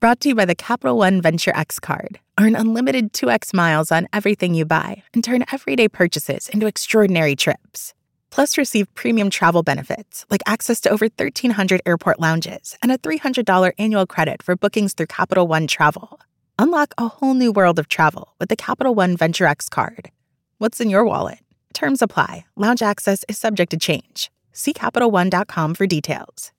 Brought to you by the Capital One Venture X card. Earn unlimited 2x miles on everything you buy and turn everyday purchases into extraordinary trips. Plus, receive premium travel benefits like access to over 1,300 airport lounges and a $300 annual credit for bookings through Capital One Travel. Unlock a whole new world of travel with the Capital One Venture X card. What's in your wallet? Terms apply. Lounge access is subject to change. See CapitalOne.com for details.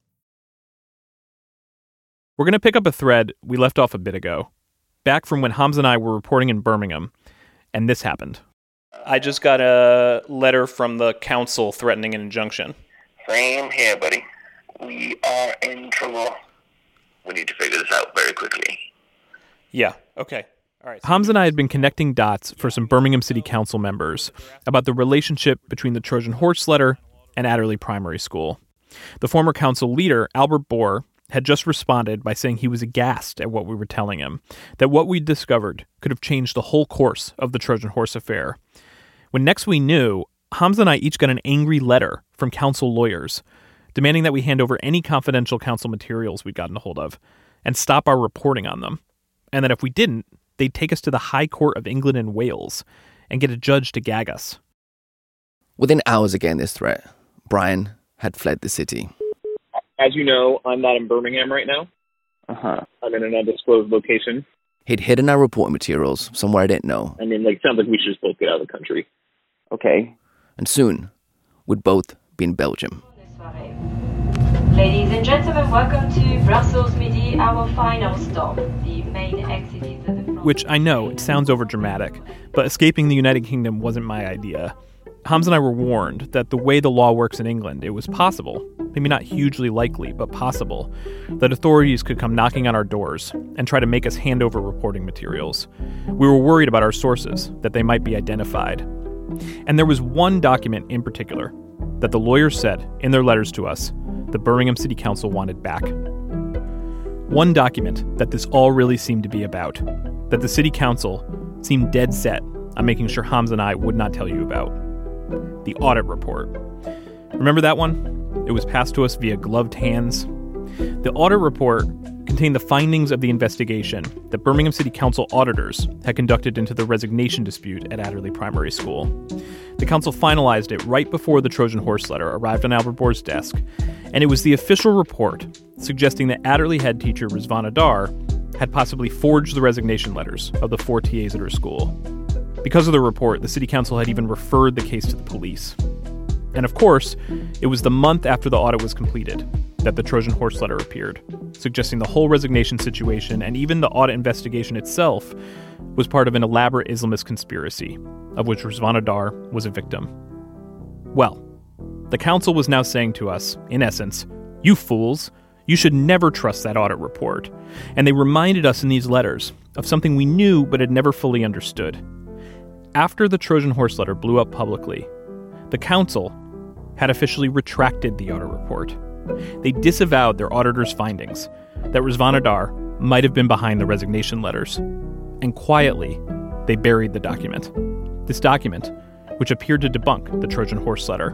We're going to pick up a thread we left off a bit ago, back from when Hamza and I were reporting in Birmingham, and this happened. I just got a letter from the council threatening an injunction. Same here, buddy. We are in trouble. We need to figure this out very quickly. Yeah, okay. All right. Hamza and I had been connecting dots for some Birmingham City Council members about the relationship between the Trojan Horse letter and Adderley Primary School. The former council leader, Albert Bohr, had just responded by saying he was aghast at what we were telling him, that what we'd discovered could have changed the whole course of the Trojan Horse affair. When next we knew, Hamza and I each got an angry letter from council lawyers demanding that we hand over any confidential council materials we'd gotten a hold of and stop our reporting on them, and that if we didn't, they'd take us to the High Court of England and Wales and get a judge to gag us. Within hours of getting this threat, Brian had fled the city. As you know, I'm not in Birmingham right now. I'm in an undisclosed location. He'd hidden our reporting materials somewhere I didn't know. I mean, sounds like we should just both get out of the country. Okay. And soon, we'd both be in Belgium. Ladies and gentlemen, welcome to Brussels Midi, our final stop. The main exit is at the front. Which I know, it sounds overdramatic, but escaping the United Kingdom wasn't my idea. Hamza and I were warned that the way the law works in England, it was possible, maybe not hugely likely, but possible, that authorities could come knocking on our doors and try to make us hand over reporting materials. We were worried about our sources, that they might be identified. And there was one document in particular that the lawyers said in their letters to us the Birmingham City Council wanted back. One document that this all really seemed to be about, that the City Council seemed dead set on making sure Hamza and I would not tell you about. The audit report. Remember that one? It was passed to us via gloved hands. The audit report contained the findings of the investigation that Birmingham City Council auditors had conducted into the resignation dispute at Adderley Primary School. The council finalized it right before the Trojan Horse letter arrived on Albert Bohr's desk, and it was the official report suggesting that Adderley head teacher Rizvan Adar had possibly forged the resignation letters of the 4 TAs at her school. Because of the report, the city council had even referred the case to the police. And of course, it was the month after the audit was completed that the Trojan Horse letter appeared, suggesting the whole resignation situation and even the audit investigation itself was part of an elaborate Islamist conspiracy, of which Rizvan Adar was a victim. Well, the council was now saying to us, in essence, you fools, you should never trust that audit report. And they reminded us in these letters of something we knew but had never fully understood. After the Trojan Horse letter blew up publicly, the council had officially retracted the audit report. They disavowed their auditor's findings that Rizvan Adar might have been behind the resignation letters. And quietly, they buried the document. This document, which appeared to debunk the Trojan Horse letter.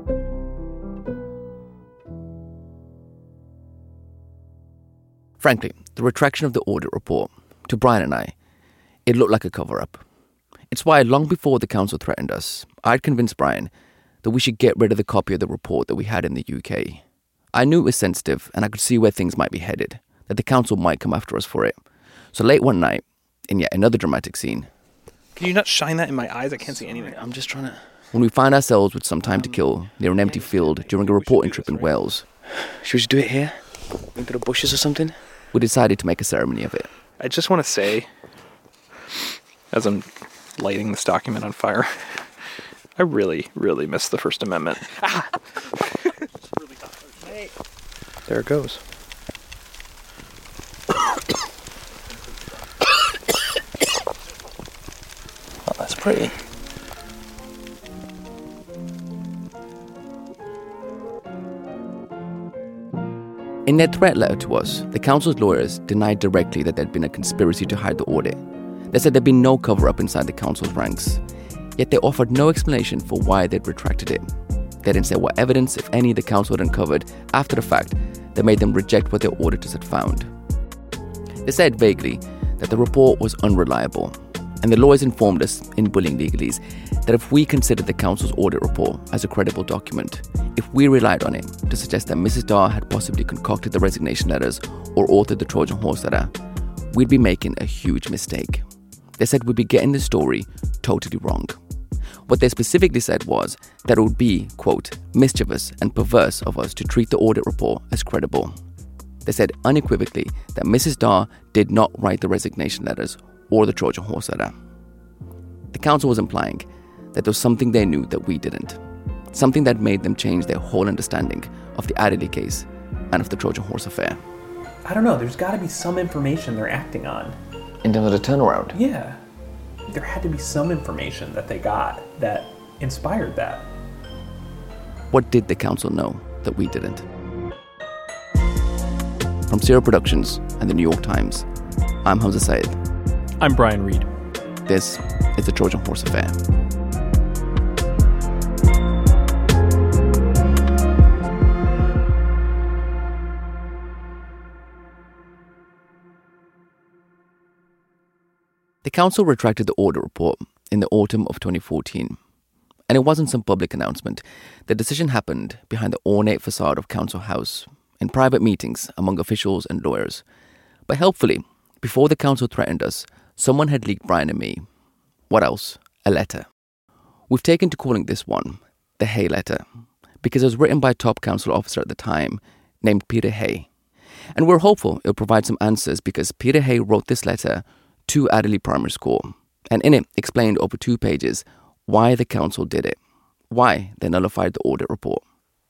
Frankly, the retraction of the audit report, to Brian and I, it looked like a cover-up. It's why, long before the council threatened us, I'd convinced Brian that we should get rid of the copy of the report that we had in the UK. I knew it was sensitive, and I could see where things might be headed, that the council might come after us for it. So late one night, in yet another dramatic scene... Can you not shine that in my eyes? I can't see anything. I'm just trying to... When we find ourselves with some time to kill near an empty field during a reporting trip in Wales... Should we just do it here? Into the bushes or something? We decided to make a ceremony of it. I just want to say, as I'm lighting this document on fire, I really, really miss the First Amendment. There it goes. Oh, that's pretty. In their threat letter to us, the council's lawyers denied directly that there'd been a conspiracy to hide the audit. They said there'd been no cover-up inside the council's ranks. Yet they offered no explanation for why they'd retracted it. They didn't say what evidence, if any, the council had uncovered after the fact that made them reject what their auditors had found. They said vaguely that the report was unreliable, and the lawyers informed us in bullying legalese that if we considered the council's audit report as a credible document, if we relied on it to suggest that Mrs. Dar had possibly concocted the resignation letters or authored the Trojan horse letter, we'd be making a huge mistake. They said we'd be getting the story totally wrong. What they specifically said was that it would be, quote, mischievous and perverse of us to treat the audit report as credible. They said unequivocally that Mrs. Dar did not write the resignation letters or the Trojan horse letter. The council was implying that there was something they knew that we didn't. Something that made them change their whole understanding of the Adderley case and of the Trojan horse affair. I don't know, there's got to be some information they're acting on. In terms of the turnaround? Yeah. There had to be some information that they got that inspired that. What did the council know that we didn't? From Zero Productions and the New York Times, I'm Hamza Syed. I'm Brian Reed. This is the Trojan Horse Affair. The council retracted the audit report in the autumn of 2014. And it wasn't some public announcement. The decision happened behind the ornate facade of Council House, in private meetings among officials and lawyers. But helpfully, before the council threatened us, someone had leaked Brian and me. What else? A letter. We've taken to calling this one the Hay Letter, because it was written by a top council officer at the time named Peter Hay. And we're hopeful it'll provide some answers because Peter Hay wrote this letter to Adderley Primary School, and in it explained over 2 pages why the council did it, why they nullified the audit report.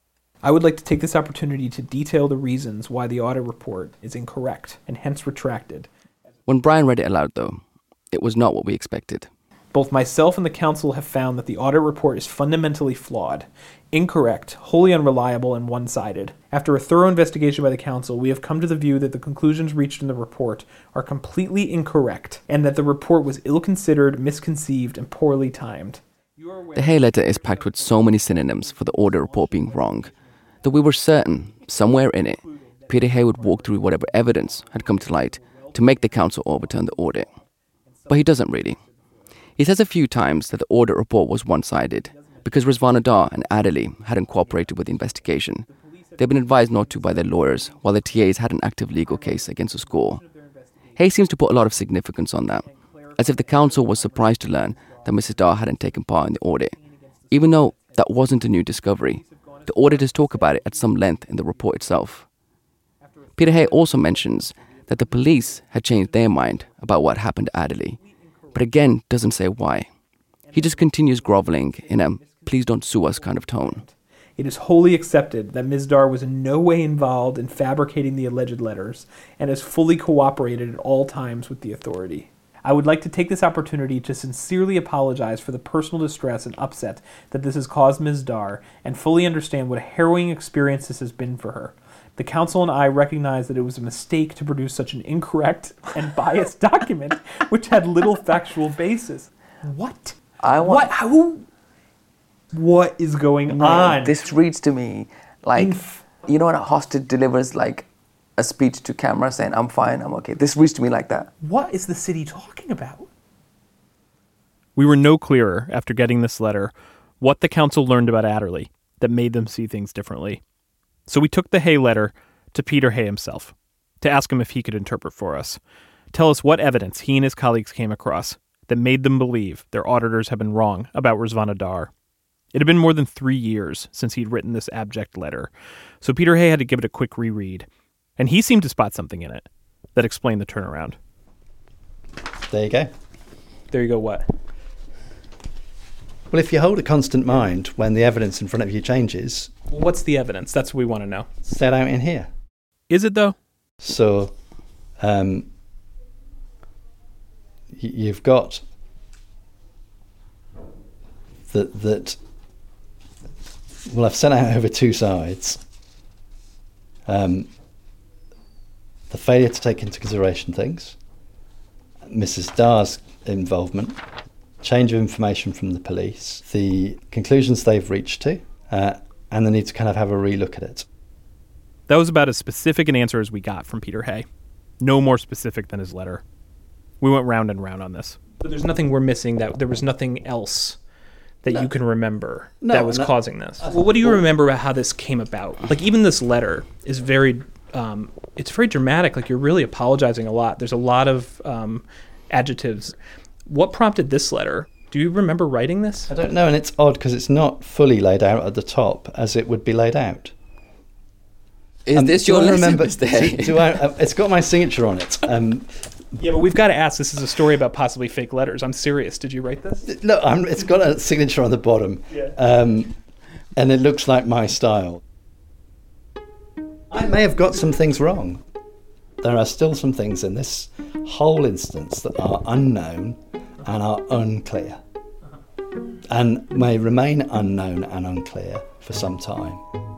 I would like to take this opportunity to detail the reasons why the audit report is incorrect and hence retracted. When Brian read it aloud, though, it was not what we expected. Both myself and the council have found that the audit report is fundamentally flawed, incorrect, wholly unreliable, and one-sided. After a thorough investigation by the council, we have come to the view that the conclusions reached in the report are completely incorrect, and that the report was ill-considered, misconceived, and poorly timed. The Hay Letter is packed with so many synonyms for the audit report being wrong, that we were certain, somewhere in it, Peter Hay would walk through whatever evidence had come to light to make the council overturn the audit. But he doesn't really. He says a few times that the audit report was one-sided because Rizvana Dar and Adderley hadn't cooperated with the investigation. They'd been advised not to by their lawyers while the TAs had an active legal case against the school. Hay seems to put a lot of significance on that, as if the council was surprised to learn that Mrs. Dar hadn't taken part in the audit, even though that wasn't a new discovery. The auditors talk about it at some length in the report itself. Peter Hay also mentions that the police had changed their mind about what happened to Adderley, but again doesn't say why. He just continues groveling in a please don't sue us kind of tone. It is wholly accepted that Ms. Dar was in no way involved in fabricating the alleged letters and has fully cooperated at all times with the authority. I would like to take this opportunity to sincerely apologize for the personal distress and upset that this has caused Ms. Dar and fully understand what a harrowing experience this has been for her. The council and I recognize that it was a mistake to produce such an incorrect and biased document which had little factual basis. What? What is going on? This reads to me like, you know when a hostage delivers like a speech to camera saying, I'm fine, I'm okay. This reads to me like that. What is the city talking about? We were no clearer after getting this letter what the council learned about Adderley that made them see things differently. So we took the Hay letter to Peter Hay himself to ask him if he could interpret for us, tell us what evidence he and his colleagues came across that made them believe their auditors had been wrong about Rizvana Dar. It had been more than 3 years since he'd written this abject letter, so Peter Hay had to give it a quick reread, and he seemed to spot something in it that explained the turnaround. There you go. There you go what? Well, if you hold a constant mind when the evidence in front of you changes... What's the evidence? That's what we want to know. Set out in here. Is it, though? So, you've got that... Well, I've set out over 2 sides. The failure to take into consideration things, Mrs. Dar's involvement, change of information from the police, the conclusions they've reached to, and the need to kind of have a relook at it. That was about as specific an answer as we got from Peter Hay. No more specific than his letter. We went round and round on this. But there's nothing we're missing, that there was nothing else that you can remember that was causing this. Well, what do you remember about how this came about? Like, even this letter is very, it's very dramatic. Like, you're really apologizing a lot. There's a lot of adjectives. What prompted this letter? Do you remember writing this? I don't know, and it's odd because it's not fully laid out at the top as it would be laid out. Is this your letter? It's got my signature on it. Yeah, but we've got to ask. This is a story about possibly fake letters. I'm serious. Did you write this? No, it's got a signature on the bottom. Yeah. And it looks like my style. I may have got some things wrong. There are still some things in this whole instance that are unknown and are unclear. And may remain unknown and unclear for some time.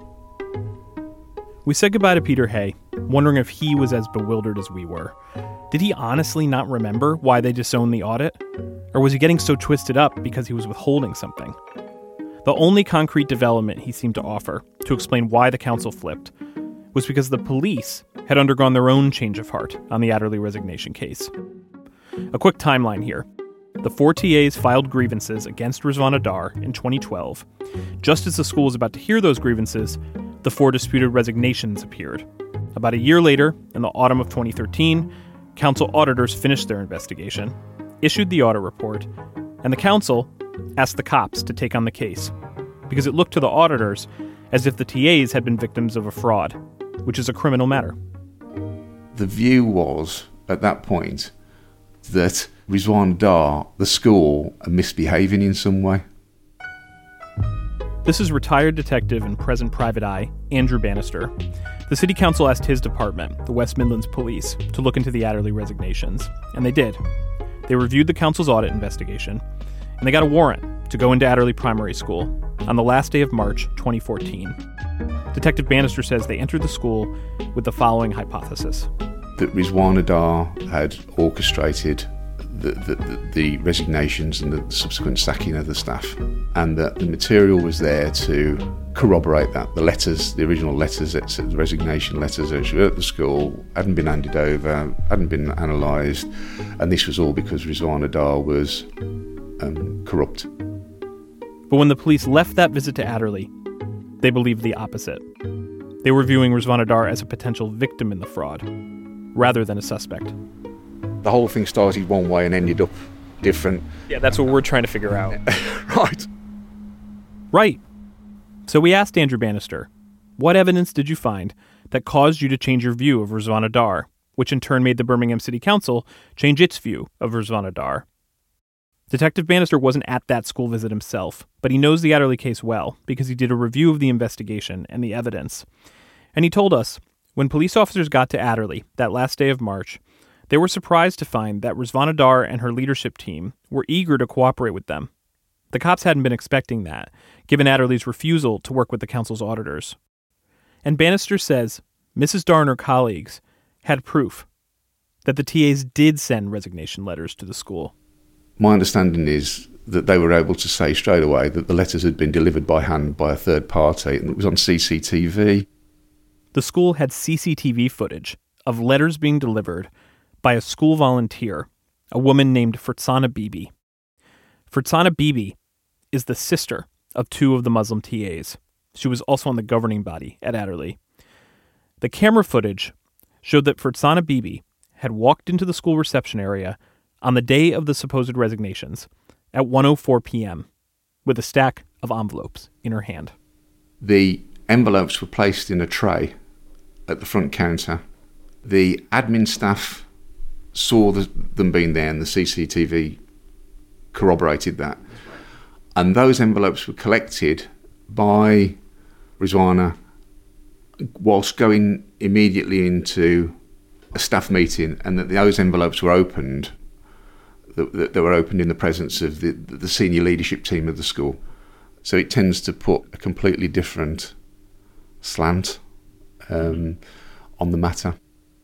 We said goodbye to Peter Hay, wondering if he was as bewildered as we were. Did he honestly not remember why they disowned the audit? Or was he getting so twisted up because he was withholding something? The only concrete development he seemed to offer to explain why the council flipped was because the police had undergone their own change of heart on the Adderley resignation case. A quick timeline here. The 4 TAs filed grievances against Rizwan Adar in 2012. Just as the school was about to hear those grievances, the 4 disputed resignations appeared. About a year later, in the autumn of 2013, council auditors finished their investigation, issued the audit report, and the council asked the cops to take on the case, because it looked to the auditors as if the TAs had been victims of a fraud, which is a criminal matter. The view was, at that point, that Rizwan Adar, the school, are misbehaving in some way. This is retired detective and present private eye, Andrew Bannister. The city council asked his department, the West Midlands Police, to look into the Adderley resignations, and they did. They reviewed the council's audit investigation, and they got a warrant to go into Adderley Primary School on the last day of March 2014. Detective Bannister says they entered the school with the following hypothesis. That Rizwan Adar had orchestrated the resignations and the subsequent sacking of the staff, and that the material was there to corroborate that. The letters, the original letters, the resignation letters that were at the school, hadn't been handed over, hadn't been analysed, and this was all because Rizwan Adar was corrupt. But when the police left that visit to Adderley, they believed the opposite. They were viewing Rizwan Adar as a potential victim in the fraud, rather than a suspect. The whole thing started one way and ended up different. Yeah, that's what we're trying to figure out. Right. So we asked Andrew Bannister, what evidence did you find that caused you to change your view of Rizwan Adar, which in turn made the Birmingham City Council change its view of Rizwan Adar? Detective Bannister wasn't at that school visit himself, but he knows the Adderley case well because he did a review of the investigation and the evidence. And he told us, when police officers got to Adderley that last day of March, they were surprised to find that Rizwan Adar and her leadership team were eager to cooperate with them. The cops hadn't been expecting that, given Adderley's refusal to work with the council's auditors. And Bannister says Mrs. Dar and her colleagues had proof that the TAs did send resignation letters to the school. My understanding is that they were able to say straight away that the letters had been delivered by hand by a third party, and it was on CCTV. The school had CCTV footage of letters being delivered by a school volunteer, a woman named Farzana Bibi. Farzana Bibi is the sister of 2 of the Muslim TAs. She was also on the governing body at Adderley. The camera footage showed that Farzana Bibi had walked into the school reception area on the day of the supposed resignations at 1:04 p.m. with a stack of envelopes in her hand. The envelopes were placed in a tray at the front counter. The admin staff saw them being there, and the CCTV corroborated that. And those envelopes were collected by Rizwana whilst going immediately into a staff meeting, and that those envelopes were opened. That they were opened in the presence of the senior leadership team of the school. So it tends to put a completely different slant on the matter.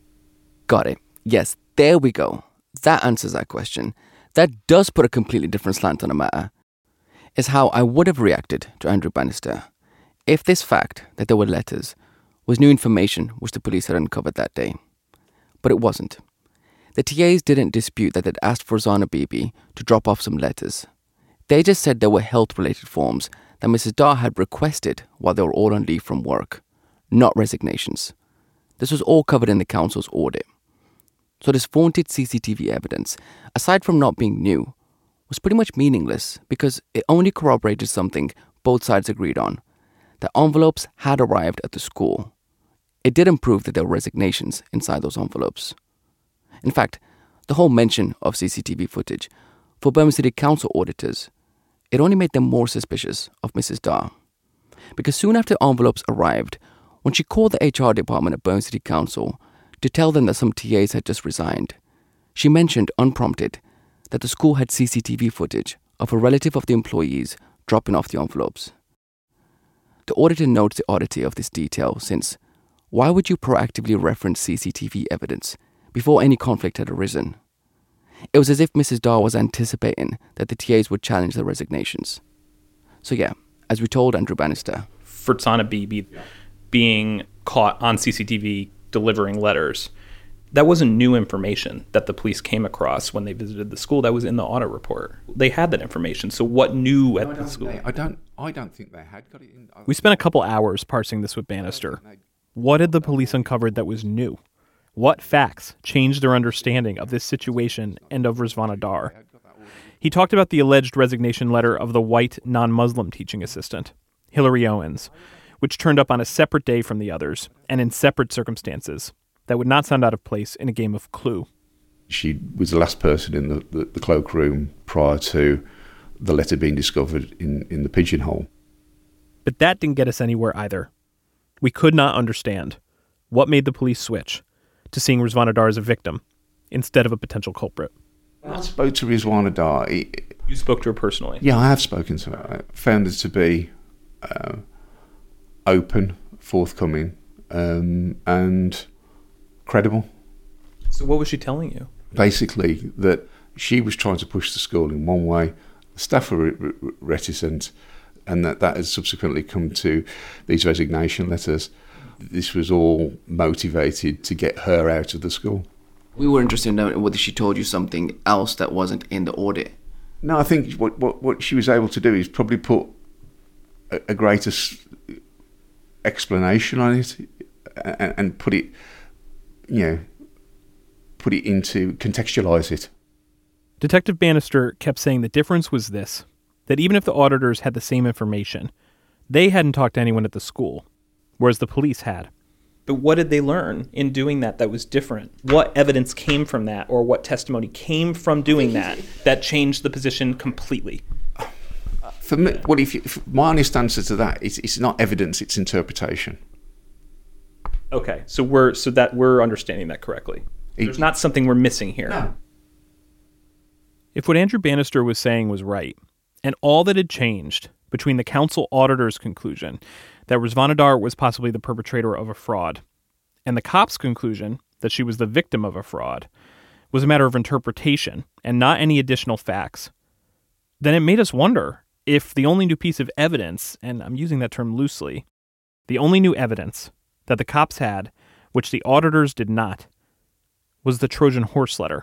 Got it. Yes, there we go. That answers that question. That does put a completely different slant on the matter. Is how I would have reacted to Andrew Bannister if this fact that there were letters was new information which the police had uncovered that day. But it wasn't. The TAs didn't dispute that they'd asked for Zana Bibi to drop off some letters. They just said there were health-related forms that Mrs. Dar had requested while they were all on leave from work, not resignations. This was all covered in the council's audit. So this vaunted CCTV evidence, aside from not being new, was pretty much meaningless because it only corroborated something both sides agreed on, that envelopes had arrived at the school. It didn't prove that there were resignations inside those envelopes. In fact, the whole mention of CCTV footage, for Birmingham City Council auditors, it only made them more suspicious of Mrs. Dar. Because soon after envelopes arrived, when she called the HR department at Birmingham City Council to tell them that some TAs had just resigned, she mentioned, unprompted, that the school had CCTV footage of a relative of the employees dropping off the envelopes. The auditor notes the oddity of this detail since, why would you proactively reference CCTV evidence before any conflict had arisen? It was as if Mrs. Dar was anticipating that the TAs would challenge the resignations. So yeah, as we told Andrew Bannister, for Zana Bibi being caught on CCTV delivering letters, that wasn't new information that the police came across when they visited the school. That was in the audit report. They had that information. So what new at the school? I don't think they had got it in. We spent a couple hours parsing this with Bannister. What had the police uncovered that was new? What facts changed their understanding of this situation and of Rizvana Dar? He talked about the alleged resignation letter of the white non-Muslim teaching assistant, Hillary Owens, which turned up on a separate day from the others and in separate circumstances that would not sound out of place in a game of Clue. She was the last person in the cloakroom prior to the letter being discovered in the pigeonhole. But that didn't get us anywhere either. We could not understand what made the police switch to seeing Rizvana Dar as a victim instead of a potential culprit. I spoke to Rizvana Dar. You spoke to her personally? Yeah, I have spoken to her. I found her to be open, forthcoming, and credible. So what was she telling you? Basically, that she was trying to push the school in one way, the staff were reticent, and that has subsequently come to these resignation letters. This was all motivated to get her out of the school. We were interested in knowing whether she told you something else that wasn't in the audit. No, I think what she was able to do is probably put a greater explanation on it and put it into, contextualise it. Detective Bannister kept saying the difference was this, that even if the auditors had the same information, they hadn't talked to anyone at the school, whereas the police had. But what did they learn in doing that was different? What evidence came from that, or what testimony came from doing that changed the position completely? For me, my honest answer to that is it's not evidence, it's interpretation. Okay, so we're understanding that correctly. There's not something we're missing here. No. If what Andrew Bannister was saying was right, and all that had changed between the council auditor's conclusion that Rizvana Dar was possibly the perpetrator of a fraud, and the cops' conclusion that she was the victim of a fraud, was a matter of interpretation and not any additional facts, then it made us wonder if the only new piece of evidence, and I'm using that term loosely, the only new evidence that the cops had, which the auditors did not, was the Trojan horse letter.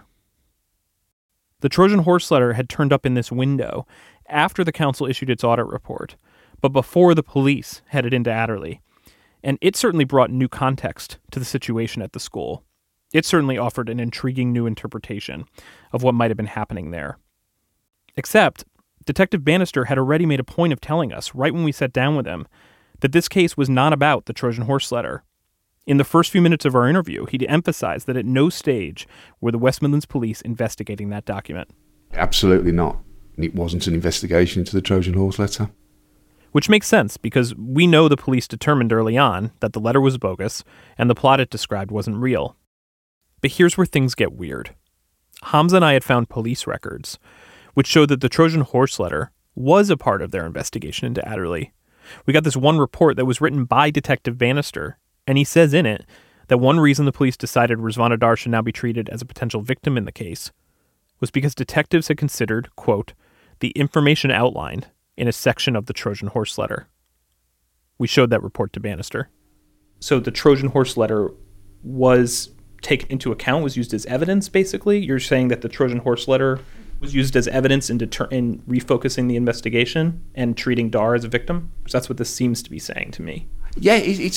The Trojan horse letter had turned up in this window after the council issued its audit report, but before the police headed into Adderley, and it certainly brought new context to the situation at the school. It certainly offered an intriguing new interpretation of what might have been happening there. Except, Detective Bannister had already made a point of telling us, right when we sat down with him, that this case was not about the Trojan horse letter. In the first few minutes of our interview, he emphasized that at no stage were the West Midlands police investigating that document. Absolutely not. It wasn't an investigation into the Trojan horse letter. Which makes sense, because we know the police determined early on that the letter was bogus and the plot it described wasn't real. But here's where things get weird. Hamza and I had found police records, which showed that the Trojan horse letter was a part of their investigation into Adderley. We got this one report that was written by Detective Bannister, and he says in it that one reason the police decided Rizvana Dar should now be treated as a potential victim in the case was because detectives had considered, quote, the information outlined in a section of the Trojan horse letter. We showed that report to Bannister. So the Trojan horse letter was taken into account, was used as evidence, basically? You're saying that the Trojan horse letter was used as evidence in refocusing the investigation and treating Dar as a victim? Because that's what this seems to be saying to me. Yeah, you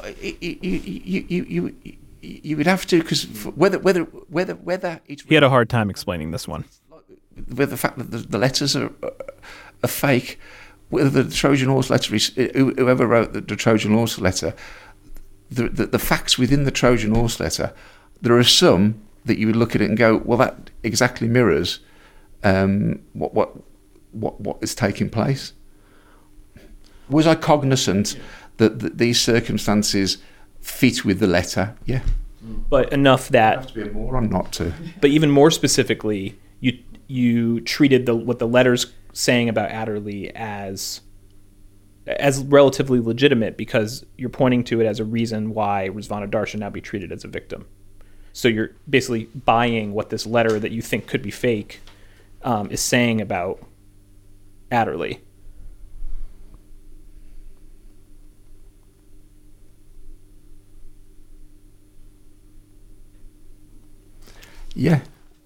would have to, because whether it's... He had a hard time explaining this one. Whether the fact that the letters are fake, whether the Trojan horse letter is... Whoever wrote the Trojan horse letter... The facts within the Trojan horse letter, there are some that you would look at it and go, well, that exactly mirrors what is taking place. Was I cognizant that these circumstances fit with the letter? Yeah. But enough that... You have to be a moron not to. But even more specifically, you treated what the letter's saying about Adderley as relatively legitimate, because you're pointing to it as a reason why Rizvana Dar should now be treated as a victim. So you're basically buying what this letter that you think could be fake is saying about Adderley. Yeah.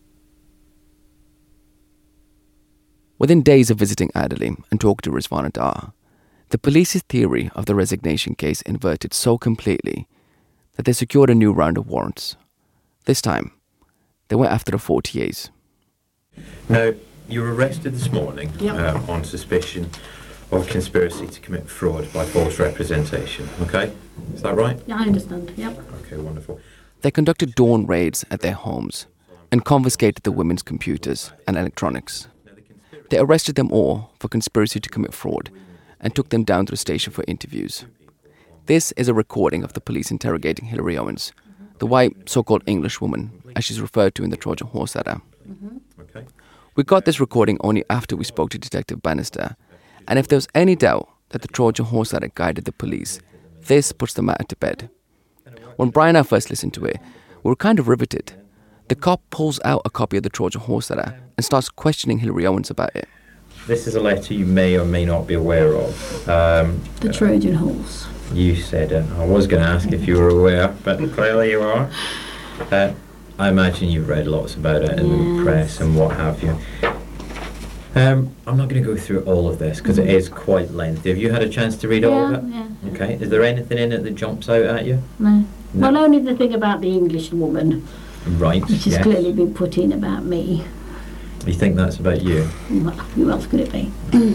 Within days of visiting Adderley and talking to Rizvana Dar, the police's theory of the resignation case inverted so completely that they secured a new round of warrants. This time, they went after the 4 TAs. Now, you were arrested this morning on suspicion of conspiracy to commit fraud by false representation, okay? Is that right? Yeah, I understand, yep. Okay, wonderful. They conducted dawn raids at their homes and confiscated the women's computers and electronics. They arrested them all for conspiracy to commit fraud and took them down to the station for interviews. This is a recording of the police interrogating Hilary Owens, the white so-called English woman, as she's referred to in the Trojan horse letter. Okay. We got this recording only after we spoke to Detective Bannister, and if there was any doubt that the Trojan horse letter guided the police, this puts the matter to bed. When Brian and I first listened to it, we were kind of riveted. The cop pulls out a copy of the Trojan horse letter and starts questioning Hilary Owens about it. This is a letter you may or may not be aware of. The Trojan horse. You said it. I was going to ask if you were aware, but clearly you are. I imagine you've read lots about it in the press and what have you. I'm not going to go through all of this because it is quite lengthy. Have you had a chance to read all of it? Yeah. Okay. Is there anything in it that jumps out at you? No. Well, only the thing about the English woman. Right. Which has clearly been put in about me. You think that's about you? Well, who else could it be?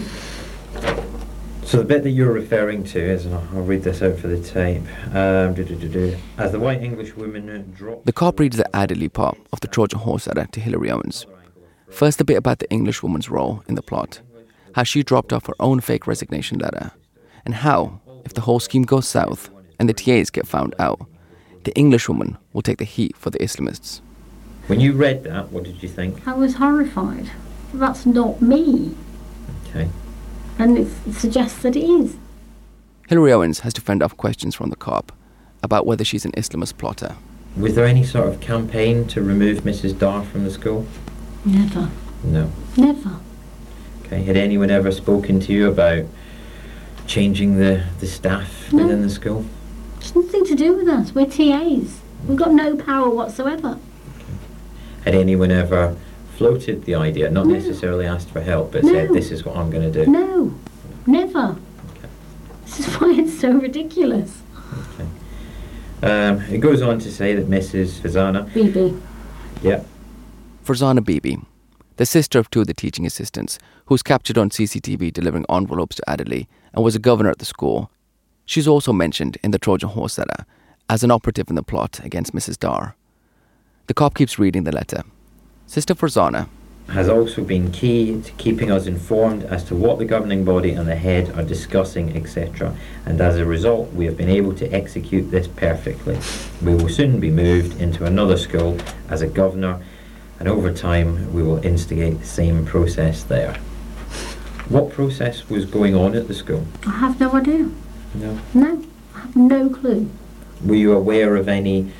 So the bit that you're referring to is, and I'll read this out for the tape. As the white English woman dropped... The cop reads the Adderley part of the Trojan horse letter to Hilary Owens. First, a bit about the English woman's role in the plot, how she dropped off her own fake resignation letter, and how, if the whole scheme goes south and the TAs get found out, the English woman will take the heat for the Islamists. When you read that, what did you think? I was horrified. That's not me. Okay. And it suggests that it is. Hilary Owens has to fend off questions from the cop about whether she's an Islamist plotter. Was there any sort of campaign to remove Mrs. Dar from the school? Never. No. Never. Okay. Had anyone ever spoken to you about changing the staff within the school? It's nothing to do with us. We're TAs. We've got no power whatsoever. Had anyone ever floated the idea, not necessarily asked for help, but said, this is what I'm going to do? No, never. Okay. This is why it's so ridiculous. Okay. It goes on to say that Mrs. Farzana... Bibi. Yeah. Farzana Bibi, the sister of 2 of the teaching assistants, who was captured on CCTV delivering envelopes to Adderley and was a governor at the school. She's also mentioned in the Trojan horse letter as an operative in the plot against Mrs. Dar. The cop keeps reading the letter. Sister Farzana has also been key to keeping us informed as to what the governing body and the head are discussing, etc. And as a result, we have been able to execute this perfectly. We will soon be moved into another school as a governor, and over time we will instigate the same process there. What process was going on at the school? I have no idea. No? No, I have no clue. Were you aware of any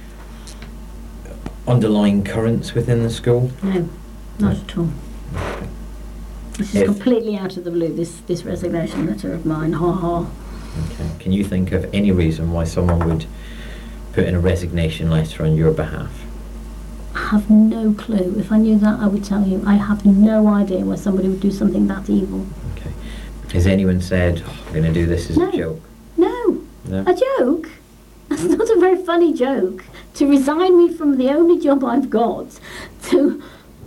underlying currents within the school? No, not at all. This is completely out of the blue, this resignation letter of mine, ha ha. Okay. Can you think of any reason why someone would put in a resignation letter on your behalf? I have no clue. If I knew that, I would tell you. I have no idea why somebody would do something that evil. Okay. Has anyone said, I'm going to do this as a joke? No. No? A joke? That's not a very funny joke. To resign me from the only job I've got, to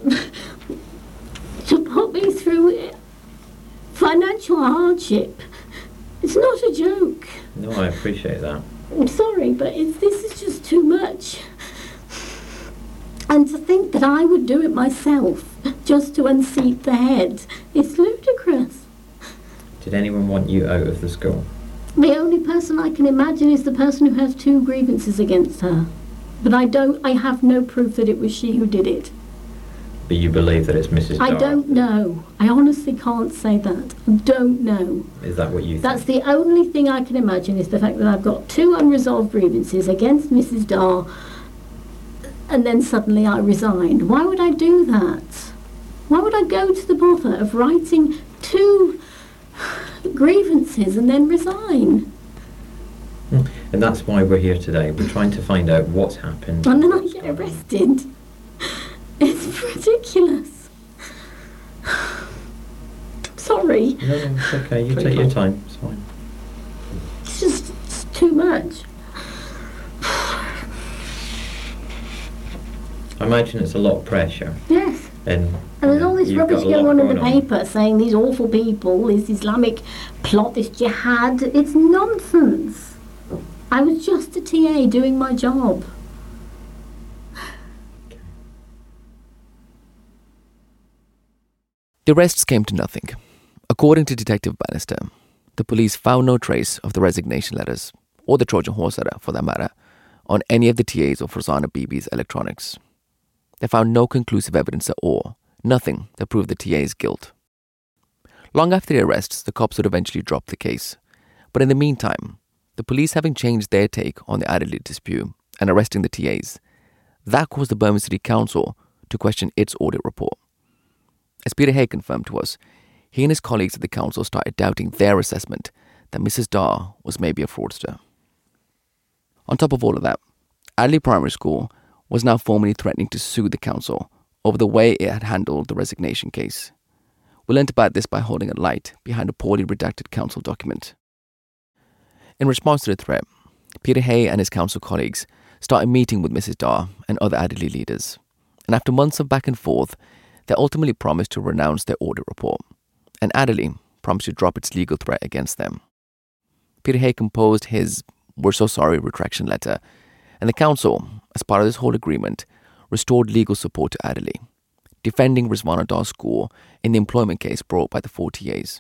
put me through financial hardship. It's not a joke. No, I appreciate that. I'm sorry, but this is just too much. And to think that I would do it myself just to unseat the head, it's ludicrous. Did anyone want you out of the school? The only person I can imagine is the person who has 2 grievances against her. But I have no proof that it was she who did it. But you believe that it's Mrs. Dar? I don't know. I honestly can't say that. I don't know. Is that what you think? That's the only thing I can imagine, is the fact that I've got 2 unresolved grievances against Mrs. Dar, and then suddenly I resigned. Why would I do that? Why would I go to the bother of writing 2 grievances and then resign? And that's why we're here today. We're trying to find out what's happened. And then I get arrested. It's ridiculous. Sorry. No, it's okay. You take your time. It's fine. It's too much. I imagine it's a lot of pressure. Yes. And there's all this rubbish going on in the on. paper saying these awful people, this Islamic plot, this jihad. It's nonsense. I was just a TA doing my job. The arrests came to nothing. According to Detective Bannister, the police found no trace of the resignation letters, or the Trojan horse letter for that matter, on any of the TAs of Rosanna Beebe's electronics. They found no conclusive evidence at all, nothing that proved the TA's guilt. Long after the arrests, the cops would eventually drop the case. But in the meantime, the police having changed their take on the Adderley dispute and arresting the TAs, that caused the Birmingham City Council to question its audit report. As Peter Hay confirmed to us, he and his colleagues at the council started doubting their assessment that Mrs. Dar was maybe a fraudster. On top of all of that, Adderley Primary School was now formally threatening to sue the council over the way it had handled the resignation case. We learnt about this by holding a light behind a poorly redacted council document. In response to the threat, Peter Hay and his council colleagues started meeting with Mrs. Dar and other Adderley leaders, and after months of back and forth, they ultimately promised to renounce their audit report, and Adderley promised to drop its legal threat against them. Peter Hay composed his "We're so sorry" retraction letter, and the council, as part of this whole agreement, restored legal support to Adderley, defending Rizwana Dar's school in the employment case brought by the 4 TAs.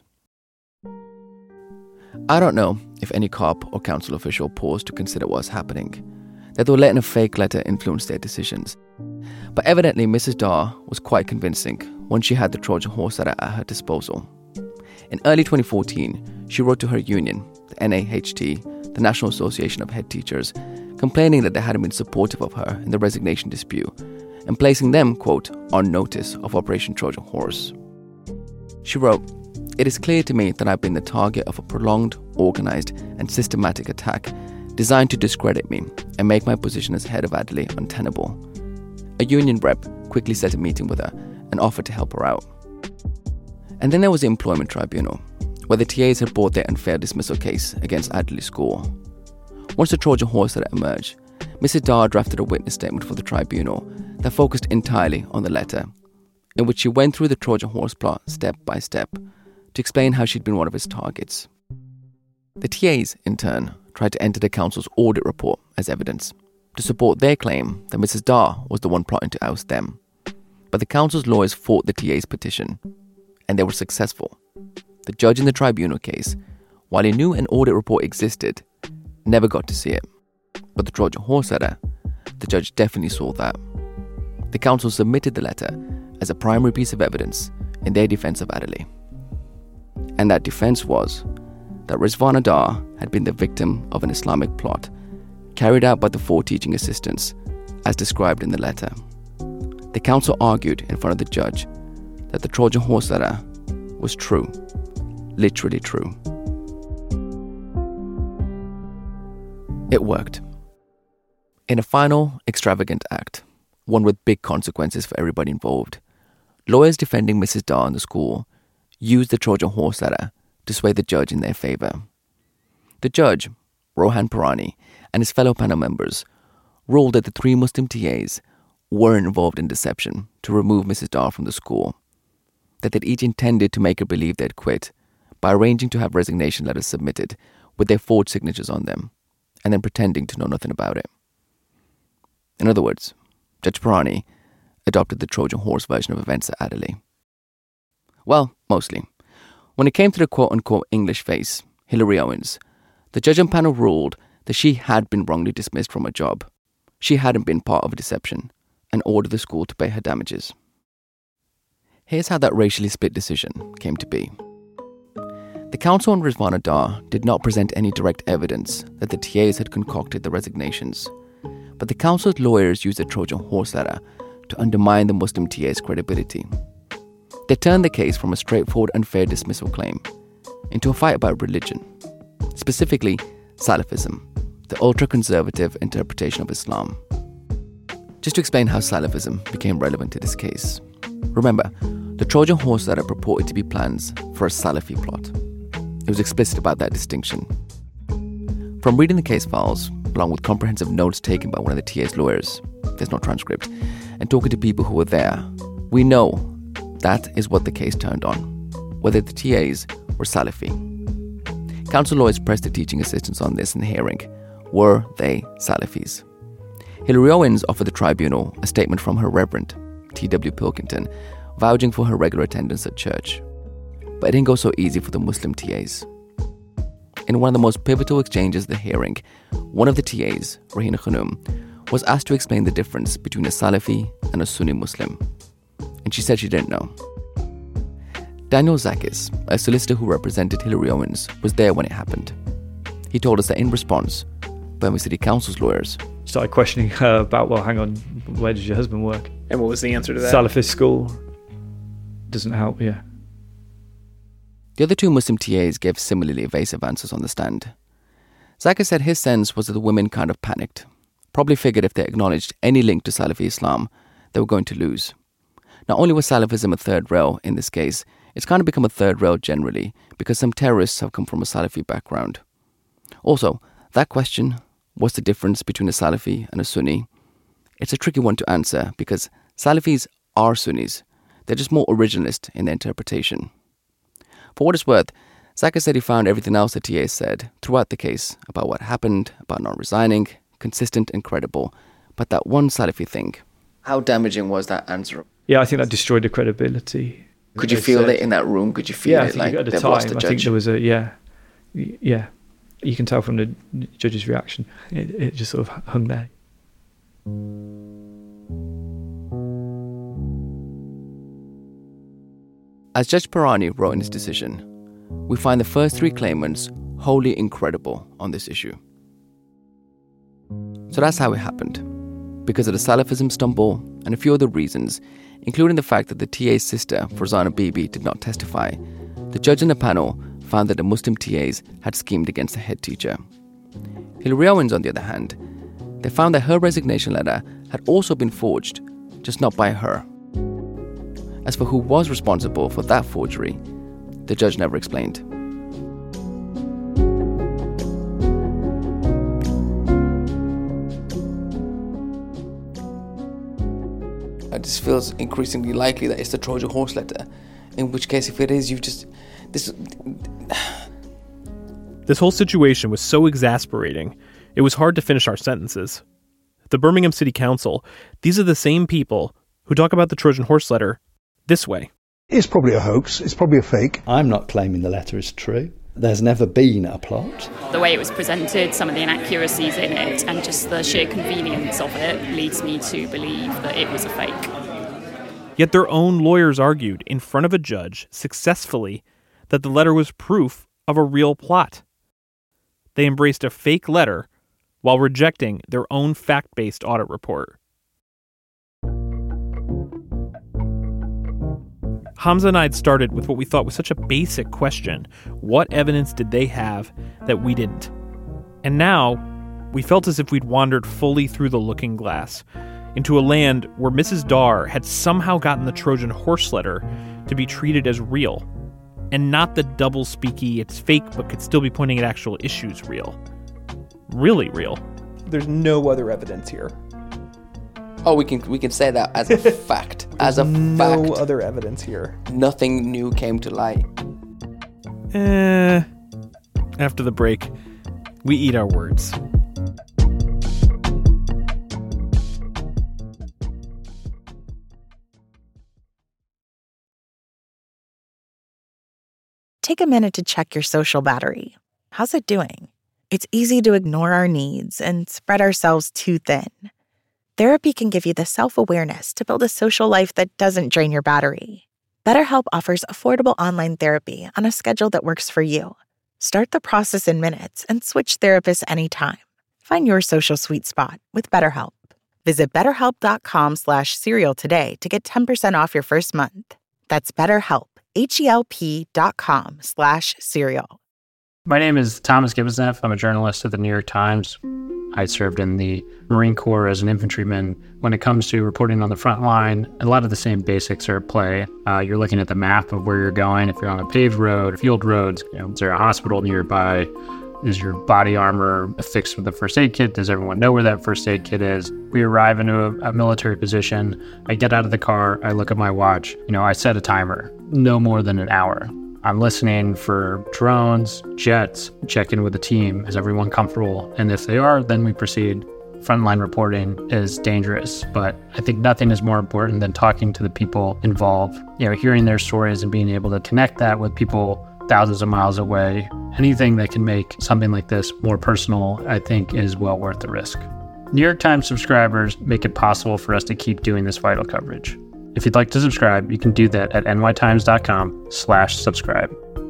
I don't know if any cop or council official paused to consider what was happening, that they were letting a fake letter influence their decisions. But evidently Mrs. Dar was quite convincing once she had the Trojan horse letter at her disposal. In early 2014, she wrote to her union, the NAHT, the National Association of Head Teachers, complaining that they hadn't been supportive of her in the resignation dispute and placing them, quote, on notice of Operation Trojan Horse. She wrote, "It is clear to me that I've been the target of a prolonged, organized, and systematic attack designed to discredit me and make my position as head of Adderley untenable." A union rep quickly set a meeting with her and offered to help her out. And then there was the Employment Tribunal, where the TAs had brought their unfair dismissal case against Adderley School. Once the Trojan horse letter emerged, Mrs. Dar drafted a witness statement for the tribunal that focused entirely on the letter, in which she went through the Trojan horse plot step by step to explain how she'd been one of its targets. The TAs, in turn, tried to enter the council's audit report as evidence to support their claim that Mrs. Dar was the one plotting to oust them. But the council's lawyers fought the TA's petition, and they were successful. The judge in the tribunal case, while he knew an audit report existed, never got to see it. But the Trojan horse letter, the judge definitely saw that. The council submitted the letter as a primary piece of evidence in their defense of Adderley. And that defense was that Rizwana Dar had been the victim of an Islamic plot carried out by the 4 teaching assistants, as described in the letter. The council argued in front of the judge that the Trojan horse letter was true, literally true. It worked. In a final, extravagant act, one with big consequences for everybody involved, lawyers defending Mrs. Dar and the school used the Trojan horse letter to sway the judge in their favour. The judge, Rohan Parani, and his fellow panel members ruled that the 3 Muslim TAs were involved in deception to remove Mrs. Dar from the school, that they'd each intended to make her believe they'd quit by arranging to have resignation letters submitted with their forged signatures on them, and then pretending to know nothing about it. In other words, Judge Parani adopted the Trojan horse version of events at Adderley. Well, mostly. When it came to the quote-unquote English face, Hilary Owens, the judge and panel ruled that she had been wrongly dismissed from her job. She hadn't been part of a deception, and ordered the school to pay her damages. Here's how that racially split decision came to be. The counsel on Rizwana Dar did not present any direct evidence that the TAs had concocted the resignations, but the counsel's lawyers used the Trojan horse letter to undermine the Muslim TA's credibility. They turned the case from a straightforward unfair dismissal claim into a fight about religion, specifically Salafism, the ultra-conservative interpretation of Islam. Just to explain how Salafism became relevant to this case. Remember, the Trojan horse letter purported to be plans for a Salafi plot. It was explicit about that distinction. From reading the case files, along with comprehensive notes taken by one of the TA's lawyers, there's no transcript, and talking to people who were there, we know that is what the case turned on, whether the TAs were Salafi. Counsel lawyers pressed the teaching assistants on this in the hearing. Were they Salafis? Hilary Owens offered the tribunal a statement from her Reverend, T.W. Pilkington, vouching for her regular attendance at church. But it didn't go so easy for the Muslim TAs. In one of the most pivotal exchanges of the hearing, one of the TAs, Rahina Khanum, was asked to explain the difference between a Salafi and a Sunni Muslim. And she said she didn't know. Daniel Zakis, a solicitor who represented Hilary Owens, was there when it happened. He told us that in response, Birmingham City Council's lawyers started questioning her about, well, hang on, where does your husband work? And what was the answer to that? Salafist school. Doesn't help, yeah. The other 2 Muslim TAs gave similarly evasive answers on the stand. Zakir said his sense was that the women kind of panicked, probably figured if they acknowledged any link to Salafi Islam, they were going to lose. Not only was Salafism a third rail in this case, it's kind of become a third rail generally because some terrorists have come from a Salafi background. Also, that question, what's the difference between a Salafi and a Sunni? It's a tricky one to answer because Salafis are Sunnis. They're just more originalist in their interpretation. For what it's worth, Zakir said he found everything else the TA said throughout the case about what happened, about not resigning, consistent and credible. But that one Salafi thing, how damaging was that answer? Yeah, I think that destroyed the credibility. Could you feel it in that room? Could you feel it like at the they've time, lost the judge? I think there was a, yeah. You can tell from the judge's reaction. It just sort of hung there. As Judge Parani wrote in his decision, we find the first 3 claimants wholly incredible on this issue. So that's how it happened. Because of the Salafism stumble and a few other reasons, including the fact that the TA's sister, Farzana Bibi, did not testify, the judge and the panel found that the Muslim TAs had schemed against the head teacher. Hilary Owens, on the other hand, they found that her resignation letter had also been forged, just not by her. As for who was responsible for that forgery, the judge never explained. It just feels increasingly likely that it's the Trojan horse letter. In which case, if it is, you've just... This whole situation was so exasperating, it was hard to finish our sentences. The Birmingham City Council, these are the same people who talk about the Trojan horse letter this way. It's probably a hoax. It's probably a fake. I'm not claiming the letter is true. There's never been a plot. The way it was presented, some of the inaccuracies in it, and just the sheer convenience of it leads me to believe that it was a fake. Yet their own lawyers argued in front of a judge successfully that the letter was proof of a real plot. They embraced a fake letter while rejecting their own fact-based audit report. Hamza and I had started with what we thought was such a basic question. What evidence did they have that we didn't? And now, we felt as if we'd wandered fully through the looking glass, into a land where Mrs. Darr had somehow gotten the Trojan horse letter to be treated as real, and not the double-speaky, it's fake but could still be pointing at actual issues real. Really real. There's no other evidence here. Oh, we can say that as a fact. As a fact. No other evidence here. Nothing new came to light. After the break, we eat our words. Take a minute to check your social battery. How's it doing? It's easy to ignore our needs and spread ourselves too thin. Therapy can give you the self-awareness to build a social life that doesn't drain your battery. BetterHelp offers affordable online therapy on a schedule that works for you. Start the process in minutes and switch therapists anytime. Find your social sweet spot with BetterHelp. Visit BetterHelp.com/serial today to get 10% off your first month. That's BetterHelp, HELP.com/serial. My name is Thomas Gibbonsneff. I'm a journalist at the New York Times. I served in the Marine Corps as an infantryman. When it comes to reporting on the front line, a lot of the same basics are at play. You're looking at the map of where you're going. If you're on a paved road, field roads, is there a hospital nearby? Is your body armor affixed with a first aid kit? Does everyone know where that first aid kit is? We arrive into a military position. I get out of the car. I look at my watch. I set a timer, no more than an hour. I'm listening for drones, jets, check in with the team. Is everyone comfortable? And if they are, then we proceed. Frontline reporting is dangerous, but I think nothing is more important than talking to the people involved, hearing their stories and being able to connect that with people thousands of miles away. Anything that can make something like this more personal, I think, is well worth the risk. New York Times subscribers make it possible for us to keep doing this vital coverage. If you'd like to subscribe, you can do that at nytimes.com/subscribe.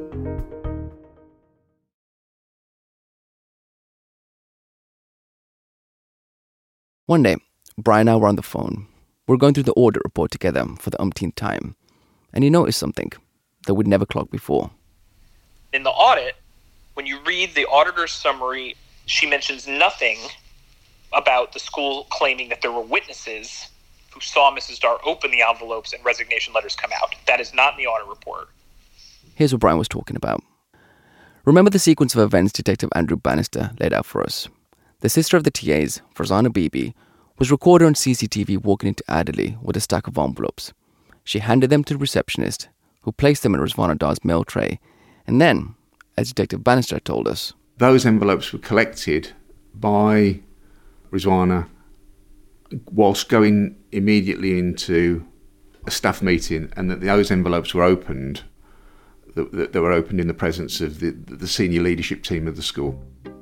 One day, Brian and I were on the phone. We're going through the audit report together for the umpteenth time. And he noticed something that we'd never clocked before. In the audit, when you read the auditor's summary, she mentions nothing about the school claiming that there were witnesses who saw Mrs. Darr open the envelopes and resignation letters come out. That is not in the audit report. Here's what Brian was talking about. Remember the sequence of events Detective Andrew Bannister laid out for us. The sister of the TAs, Farzana Bibi, was recorded on CCTV walking into Adderley with a stack of envelopes. She handed them to the receptionist, who placed them in Rizwana Dar's mail tray. And then, as Detective Bannister told us, those envelopes were collected by Rizwana whilst going immediately into a staff meeting, and that those envelopes were opened, that they were opened in the presence of the senior leadership team of the school.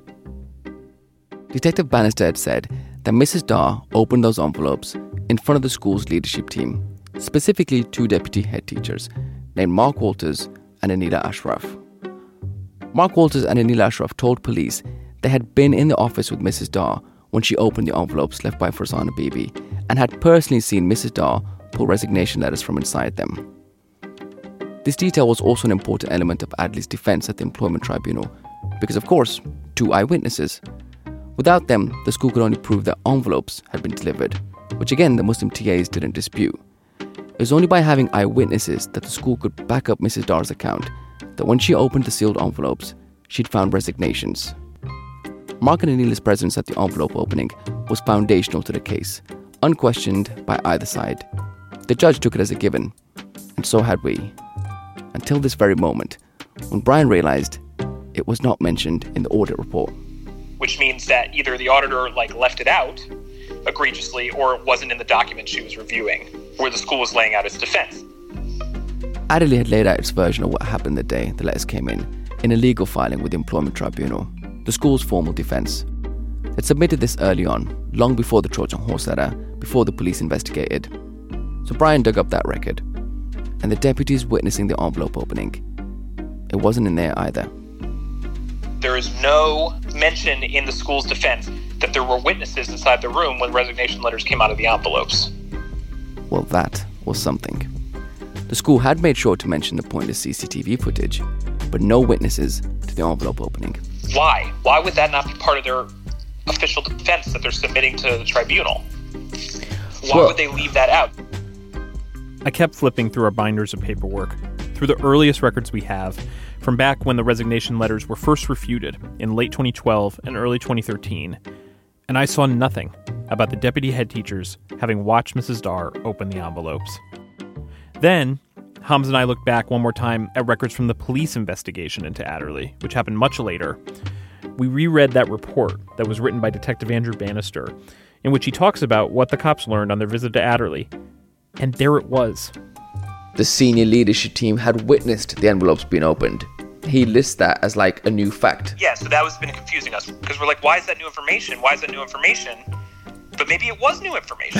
Detective Bannister had said that Mrs. Darr opened those envelopes in front of the school's leadership team, specifically two deputy head teachers named Mark Walters and Anila Ashraf. Mark Walters and Anila Ashraf told police they had been in the office with Mrs. Darr when she opened the envelopes left by Farzana Bibi and had personally seen Mrs. Darr pull resignation letters from inside them. This detail was also an important element of Adley's defense at the employment tribunal because, of course, two eyewitnesses. Without them, the school could only prove that envelopes had been delivered, which again the Muslim TAs didn't dispute. It was only by having eyewitnesses that the school could back up Mrs. Darr's account that when she opened the sealed envelopes, she'd found resignations. Mark and Anila's presence at the envelope opening was foundational to the case, unquestioned by either side. The judge took it as a given, and so had we. Until this very moment, when Brian realized it was not mentioned in the audit report. Which means that either the auditor left it out egregiously, or it wasn't in the document she was reviewing, where the school was laying out its defense. Adderley had laid out its version of what happened the day the letters came in a legal filing with the employment tribunal, the school's formal defense. It submitted this early on, long before the Trojan horse letter, before the police investigated. So Brian dug up that record, and the deputies witnessing the envelope opening, it wasn't in there either. There is no mention in the school's defense that there were witnesses inside the room when resignation letters came out of the envelopes. Well, that was something. The school had made sure to mention the pointless CCTV footage, but no witnesses to the envelope opening. Why? Why would that not be part of their official defense that they're submitting to the tribunal. Why would they leave that out? I kept flipping through our binders of paperwork, through the earliest records we have, from back when the resignation letters were first refuted in late 2012 and early 2013, and I saw nothing about the deputy head teachers having watched Mrs. Dar open the envelopes. Then, Hamza and I looked back one more time at records from the police investigation into Adderley, which happened much later. We reread that report that was written by Detective Andrew Bannister, in which he talks about what the cops learned on their visit to Adderley. And there it was. The senior leadership team had witnessed the envelopes being opened. He lists that as like a new fact. Yeah, so that was been confusing us, because we're like, why is that new information? Why is that new information? But maybe it was new information.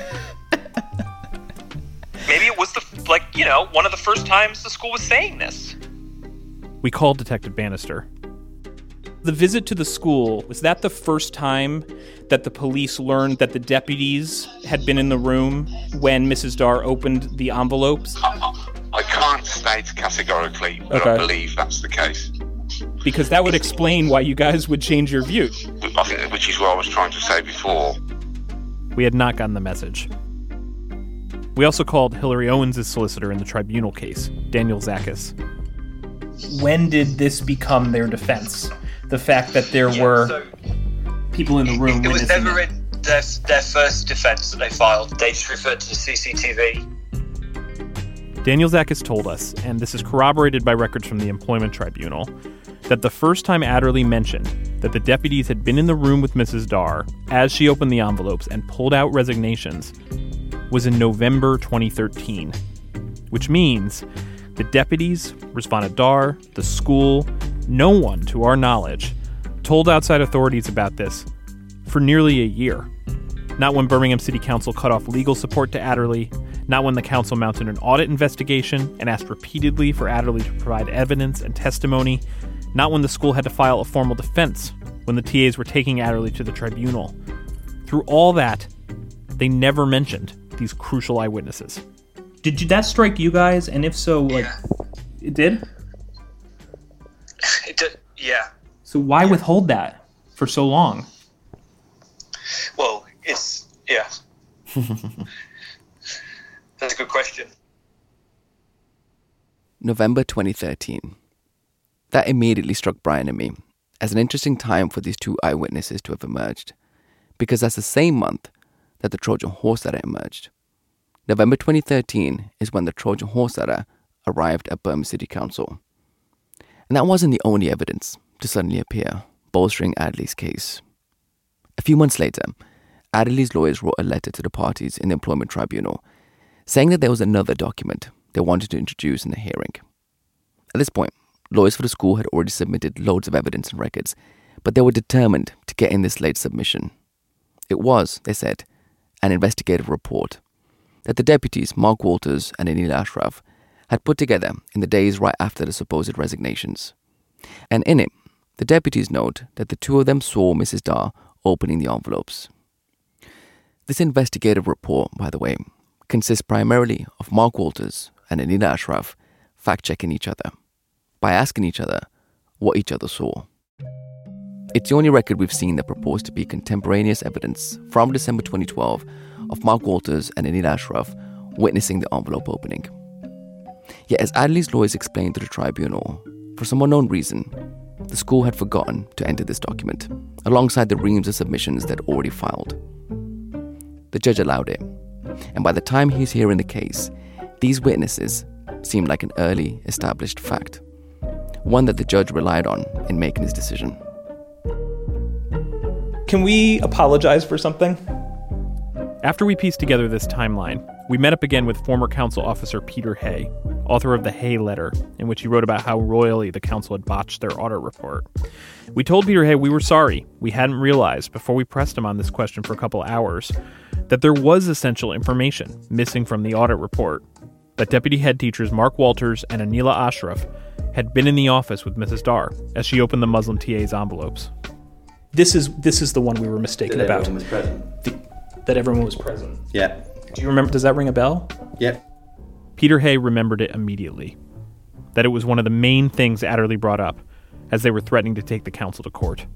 Maybe it was one of the first times the school was saying this. We called Detective Bannister. The visit to the school, was that the first time that the police learned that the deputies had been in the room when Mrs. Dar opened the envelopes? I can't state categorically, but I believe that's the case. Because that would explain why you guys would change your view. I think, which is what I was trying to say before. We had not gotten the message. We also called Hillary Owens' solicitor in the tribunal case, Daniel Zakis. When did this become their defense? The fact that there were people in the room It was witnessing never in their first defense that they filed. They just referred to the CCTV. Daniel Zakis told us, and this is corroborated by records from the Employment Tribunal, that the first time Adderley mentioned that the deputies had been in the room with Mrs. Dar as she opened the envelopes and pulled out resignations was in November 2013, which means the deputies, Respondent Dar, the school, no one, to our knowledge, told outside authorities about this for nearly a year. Not when Birmingham City Council cut off legal support to Adderley, not when the council mounted an audit investigation and asked repeatedly for Adderley to provide evidence and testimony, not when the school had to file a formal defense when the TAs were taking Adderley to the tribunal. Through all that, they never mentioned these crucial eyewitnesses. Did that strike you guys? And if so, it did? It did, yeah. So why withhold that for so long? Well, yeah. That's a good question. November 2013. That immediately struck Brian and me as an interesting time for these two eyewitnesses to have emerged, because that's the same month that the Trojan horse letter emerged. November 2013 is when the Trojan horse letter arrived at Birmingham City Council. And that wasn't the only evidence to suddenly appear, bolstering Adderley's case. A few months later, Adderley's lawyers wrote a letter to the parties in the Employment Tribunal, saying that there was another document they wanted to introduce in the hearing. At this point, lawyers for the school had already submitted loads of evidence and records, but they were determined to get in this late submission. It was, they said, an investigative report that the deputies Mark Walters and Anil Ashraf had put together in the days right after the supposed resignations. And in it, the deputies note that the two of them saw Mrs. Dar opening the envelopes. This investigative report, by the way, consists primarily of Mark Walters and Anil Ashraf fact-checking each other by asking each other what each other saw. It's the only record we've seen that purports to be contemporaneous evidence from December 2012 of Mark Walters and Anil Ashraf witnessing the envelope opening. Yet, as Adderley's lawyers explained to the tribunal, for some unknown reason, the school had forgotten to enter this document, alongside the reams of submissions they'd already filed. The judge allowed it, and by the time he's hearing the case, these witnesses seemed like an early established fact, one that the judge relied on in making his decision. Can we apologize for something? After we pieced together this timeline, we met up again with former council officer Peter Hay, author of the Hay Letter, in which he wrote about how royally the council had botched their audit report. We told Peter Hay we were sorry. We hadn't realized, before we pressed him on this question for a couple hours, that there was essential information missing from the audit report, that deputy head teachers Mark Walters and Anila Ashraf had been in the office with Mrs. Dar as she opened the Muslim TA's envelopes. This is the one we were mistaken about. Everyone was present. That everyone was present. Yeah. Do you remember? Does that ring a bell? Yep. Peter Hay remembered it immediately. That it was one of the main things Adderley brought up as they were threatening to take the council to court.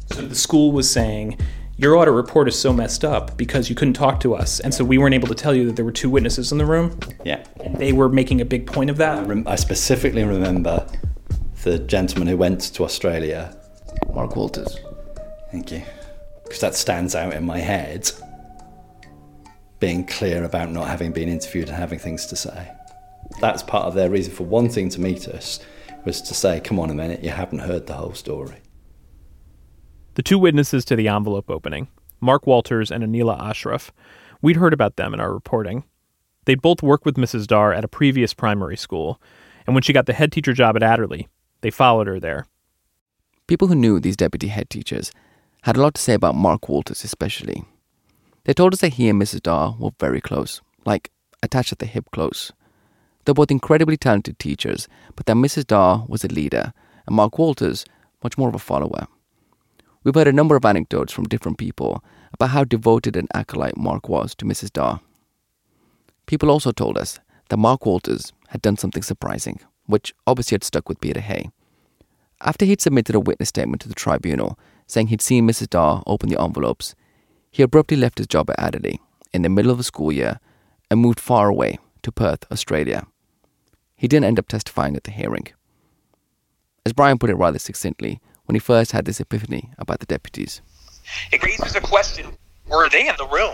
So the school was saying, your audit report is so messed up because you couldn't talk to us, and so we weren't able to tell you that there were 2 witnesses in the room? Yeah. And they were making a big point of that? I specifically remember the gentleman who went to Australia. Mark Walters. Thank you. Because that stands out in my head, being clear about not having been interviewed and having things to say. That's part of their reason for wanting to meet us, was to say, come on a minute, you haven't heard the whole story. The 2 witnesses to the envelope opening, Mark Walters and Anila Ashraf, we'd heard about them in our reporting. They'd both worked with Mrs. Dar at a previous primary school, and when she got the head teacher job at Adderley, they followed her there. People who knew these deputy head teachers had a lot to say about Mark Walters especially. They told us that he and Mrs. Dar were very close, like attached at the hip close. They're both incredibly talented teachers, but that Mrs. Dar was a leader, and Mark Walters much more of a follower. We've heard a number of anecdotes from different people about how devoted an acolyte Mark was to Mrs. Dar. People also told us that Mark Walters had done something surprising, which obviously had stuck with Peter Hay. After he'd submitted a witness statement to the tribunal saying he'd seen Mrs. Dar open the envelopes, he abruptly left his job at Adderley in the middle of the school year and moved far away to Perth, Australia. He didn't end up testifying at the hearing. As Brian put it rather succinctly, when he first had this epiphany about the deputies. It raises a question, were they in the room?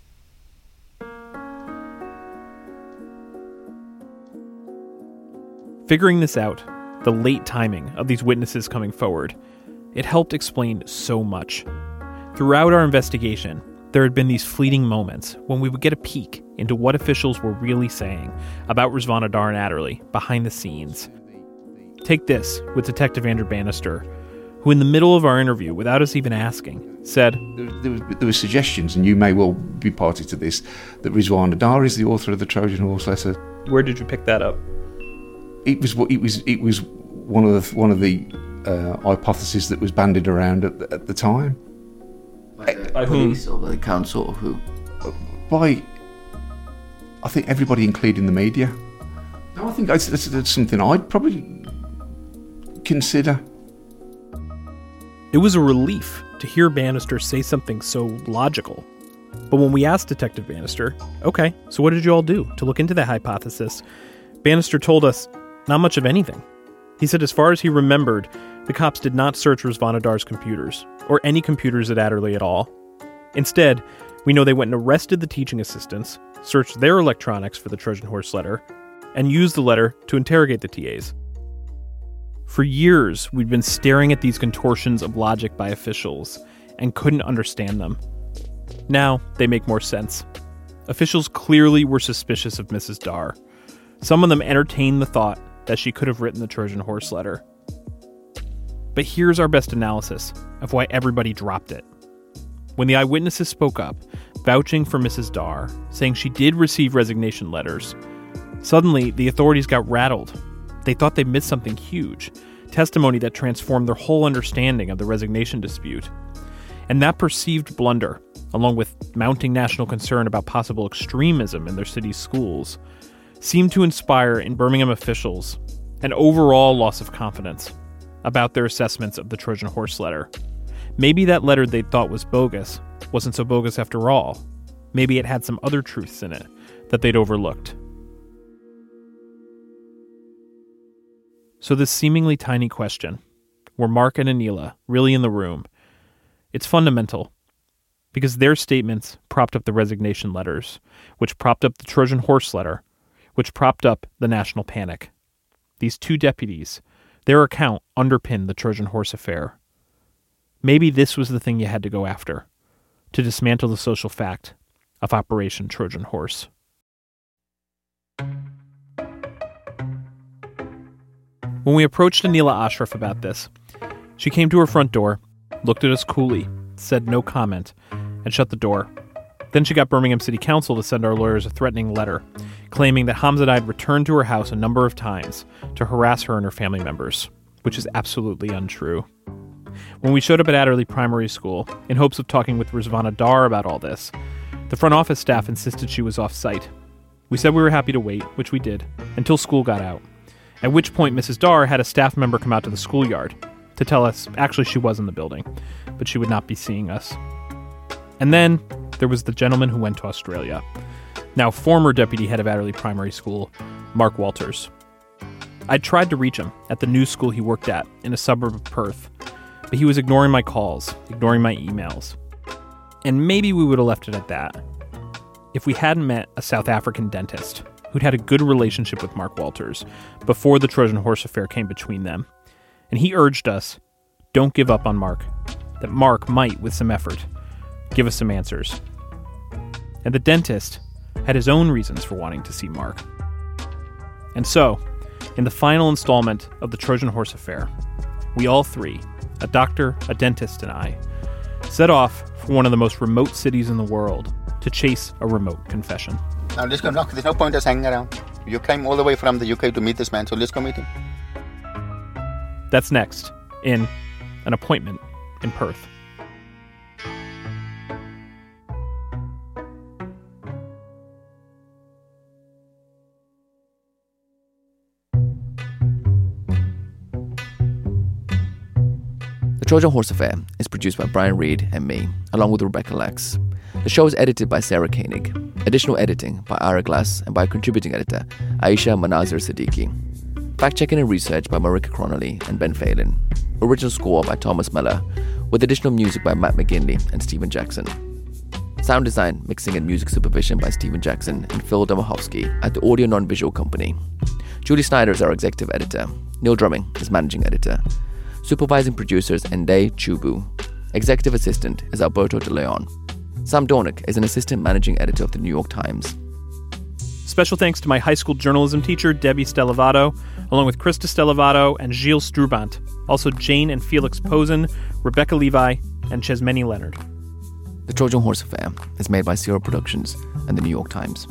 Figuring this out, the late timing of these witnesses coming forward, it helped explain so much. Throughout our investigation, there had been these fleeting moments when we would get a peek into what officials were really saying about Rizvana Dar and Adderley behind the scenes. Take this with Detective Andrew Bannister, who in the middle of our interview, without us even asking, said, There were suggestions, and you may well be party to this, that Rizvana Dar is the author of the Trojan Horse letter. Where did you pick that up? It was one of the hypotheses that was bandied around at the time. By whom? Or by the council, or who? By, I think, everybody, including the media. No, I think that's something I'd probably consider. It was a relief to hear Bannister say something so logical. But when we asked Detective Bannister, okay, so what did you all do to look into that hypothesis? Bannister told us not much of anything. He said as far as he remembered, the cops did not search Rizvana Dar's computers, or any computers at Adderley at all. Instead, we know they went and arrested the teaching assistants, searched their electronics for the Trojan Horse letter, and used the letter to interrogate the TAs. For years, we'd been staring at these contortions of logic by officials and couldn't understand them. Now, they make more sense. Officials clearly were suspicious of Mrs. Dar. Some of them entertained the thought that she could have written the Trojan Horse letter. But here's our best analysis of why everybody dropped it. When the eyewitnesses spoke up, vouching for Mrs. Dar, saying she did receive resignation letters, suddenly the authorities got rattled. They thought they missed something huge, testimony that transformed their whole understanding of the resignation dispute. And that perceived blunder, along with mounting national concern about possible extremism in their city's schools, seemed to inspire in Birmingham officials an overall loss of confidence about their assessments of the Trojan Horse letter. Maybe that letter they thought was bogus wasn't so bogus after all. Maybe it had some other truths in it that they'd overlooked. So this seemingly tiny question, were Mark and Anila really in the room? It's fundamental, because their statements propped up the resignation letters, which propped up the Trojan Horse letter, which propped up the national panic. These 2 deputies, their account underpinned the Trojan Horse affair. Maybe this was the thing you had to go after, to dismantle the social fact of Operation Trojan Horse. When we approached Anila Ashraf about this, she came to her front door, looked at us coolly, said no comment, and shut the door. Then she got Birmingham City Council to send our lawyers a threatening letter, claiming that Hamzah had returned to her house a number of times to harass her and her family members, which is absolutely untrue. When we showed up at Adderley Primary School, in hopes of talking with Rizvana Dar about all this, the front office staff insisted she was off-site. We said we were happy to wait, which we did, until school got out, at which point Mrs. Dar had a staff member come out to the schoolyard to tell us actually she was in the building, but she would not be seeing us. And then there was the gentleman who went to Australia, now former deputy head of Adderley Primary School, Mark Walters. I tried to reach him at the new school he worked at in a suburb of Perth, but he was ignoring my calls, ignoring my emails. And maybe we would have left it at that if we hadn't met a South African dentist who'd had a good relationship with Mark Walters before the Trojan horse affair came between them. And he urged us, don't give up on Mark, that Mark might, with some effort, give us some answers. And the dentist had his own reasons for wanting to see Mark. And so, in the final installment of the Trojan horse affair, we all three, a doctor, a dentist, and I, set off for one of the most remote cities in the world to chase a remote confession. Now let's go. There's no point us hanging around. You came all the way from the UK to meet this man, so let's go meet him. That's next, in An Appointment in Perth. The Trojan Horse Affair is produced by Brian Reed and me, along with Rebecca Lex. The show is edited by Sarah Koenig. Additional editing by Ira Glass and by contributing editor Aisha Manazir Siddiqui. Fact-checking and research by Marika Cronley and Ben Phelan. Original score by Thomas Meller, with additional music by Matt McGinley and Stephen Jackson. Sound design, mixing and music supervision by Stephen Jackson and Phil Domahovsky at the Audio Non-Visual Company. Julie Snyder is our executive editor. Neil Drumming is managing editor. Supervising producers Ndai Chubu. Executive assistant is Alberto De Leon. Sam Dornick is an assistant managing editor of the New York Times. Special thanks to my high school journalism teacher, Debbie Stellavato, along with Krista Stellavato and Gilles Strubant. Also Jane and Felix Posen, Rebecca Levi, and Chesmeni Leonard. The Trojan Horse Affair is made by Sierra Productions and the New York Times.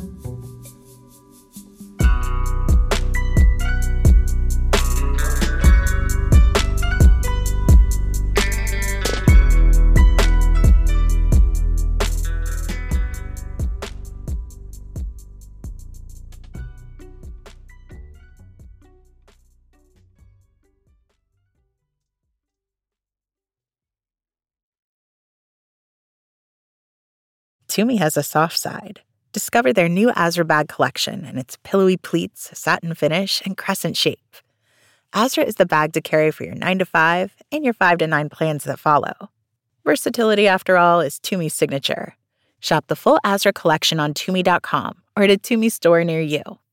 Tumi has a soft side. Discover their new Azra bag collection and its pillowy pleats, satin finish, and crescent shape. Azra is the bag to carry for your 9 to 5 and your 5 to 9 plans that follow. Versatility, after all, is Tumi's signature. Shop the full Azra collection on Tumi.com or at a Tumi store near you.